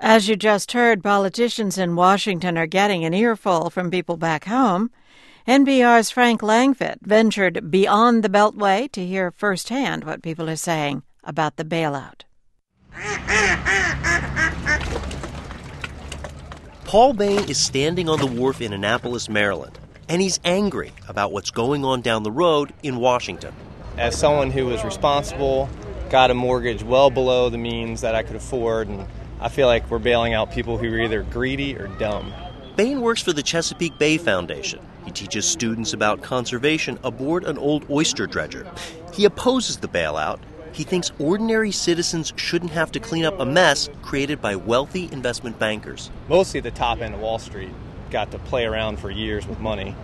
As you just heard, politicians in Washington are getting an earful from people back home. NPR's Frank Langfitt ventured beyond the Beltway to hear firsthand what people are saying about the bailout. Paul Bain is standing on the wharf in Annapolis, Maryland, and he's angry about what's going on down the road in Washington. As someone who was responsible, got a mortgage well below the means that I could afford, and I feel like we're bailing out people who are either greedy or dumb. Bain works for the Chesapeake Bay Foundation. He teaches students about conservation aboard an old oyster dredger. He opposes the bailout. He thinks ordinary citizens shouldn't have to clean up a mess created by wealthy investment bankers. Mostly the top end of Wall Street got to play around for years with money.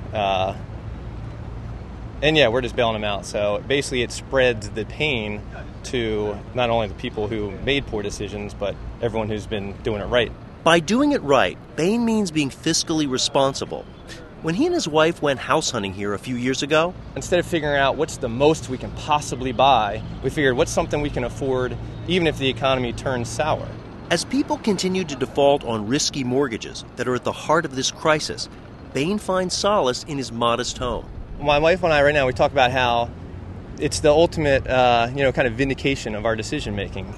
And yeah, we're just bailing them out. So basically it spreads the pain to not only the people who made poor decisions, but everyone who's been doing it right. By doing it right, Bain means being fiscally responsible. When he and his wife went house hunting here a few years ago, instead of figuring out what's the most we can possibly buy, we figured what's something we can afford even if the economy turns sour. As people continue to default on risky mortgages that are at the heart of this crisis, Bain finds solace in his modest home. My wife and I right now, we talk about how it's the ultimate, kind of vindication of our decision making.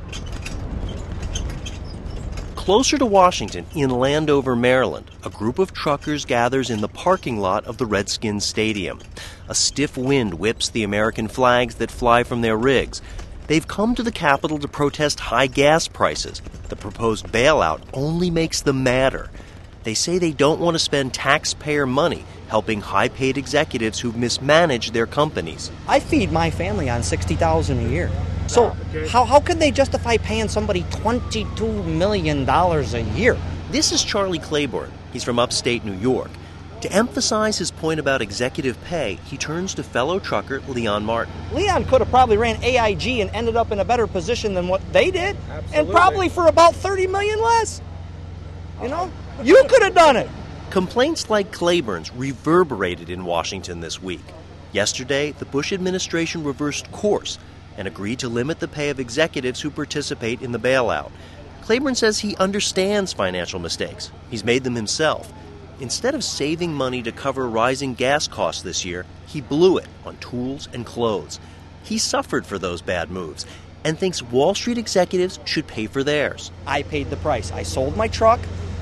Closer to Washington, in Landover, Maryland, a group of truckers gathers in the parking lot of the Redskins Stadium. A stiff wind whips the American flags that fly from their rigs. They've come to the Capitol to protest high gas prices. The proposed bailout only makes them madder. They say they don't want to spend taxpayer money helping high-paid executives who've mismanaged their companies. I feed my family on $60,000 a year. So how could they justify paying somebody $22 million a year? This is Charlie Claiborne. He's from upstate New York. To emphasize his point about executive pay, he turns to fellow trucker Leon Martin. Leon could have probably ran AIG and ended up in a better position than what they did. Absolutely. And probably for about $30 million less. You know? You could have done it. Complaints like Claiborne's reverberated in Washington this week. Yesterday, the Bush administration reversed course and agreed to limit the pay of executives who participate in the bailout. Claiborne says he understands financial mistakes. He's made them himself. Instead of saving money to cover rising gas costs this year, he blew it on tools and clothes. He suffered for those bad moves and thinks Wall Street executives should pay for theirs. I paid the price. I sold my truck.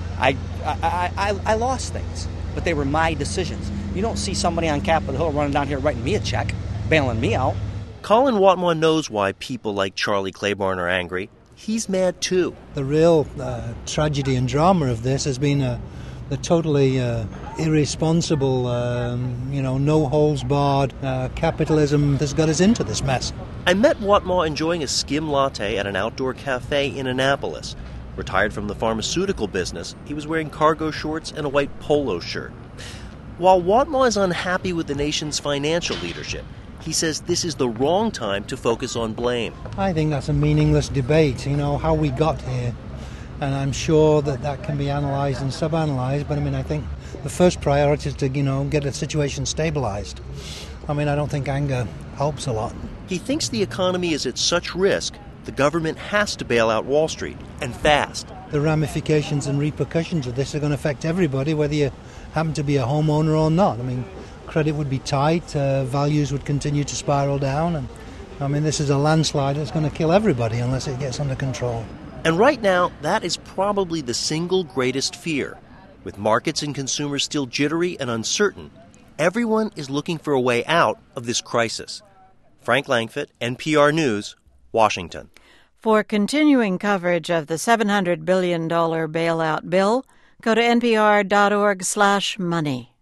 I lost things, but they were my decisions. You don't see somebody on Capitol Hill running down here writing me a check, bailing me out. Colin Watmaw knows why people like Charlie Claiborne are angry. He's mad, too. The real tragedy and drama of this has been the totally irresponsible, no-holds-barred capitalism that's got us into this mess. I met Watmaw enjoying a skim latte at an outdoor cafe in Annapolis. Retired from the pharmaceutical business, he was wearing cargo shorts and a white polo shirt. While Watmaw is unhappy with the nation's financial leadership, he says this is the wrong time to focus on blame. I think that's a meaningless debate, how we got here. And I'm sure that can be analysed and sub-analysed, but I think the first priority is to, get the situation stabilised. I don't think anger helps a lot. He thinks the economy is at such risk, the government has to bail out Wall Street, and fast. The ramifications and repercussions of this are going to affect everybody, whether you happen to be a homeowner or not. Credit would be tight, values would continue to spiral down, and this is a landslide that's going to kill everybody unless it gets under control. And right now, that is probably the single greatest fear. With markets and consumers still jittery and uncertain, everyone is looking for a way out of this crisis. Frank Langfitt, NPR News, Washington. For continuing coverage of the $700 billion bailout bill, go to npr.org/money.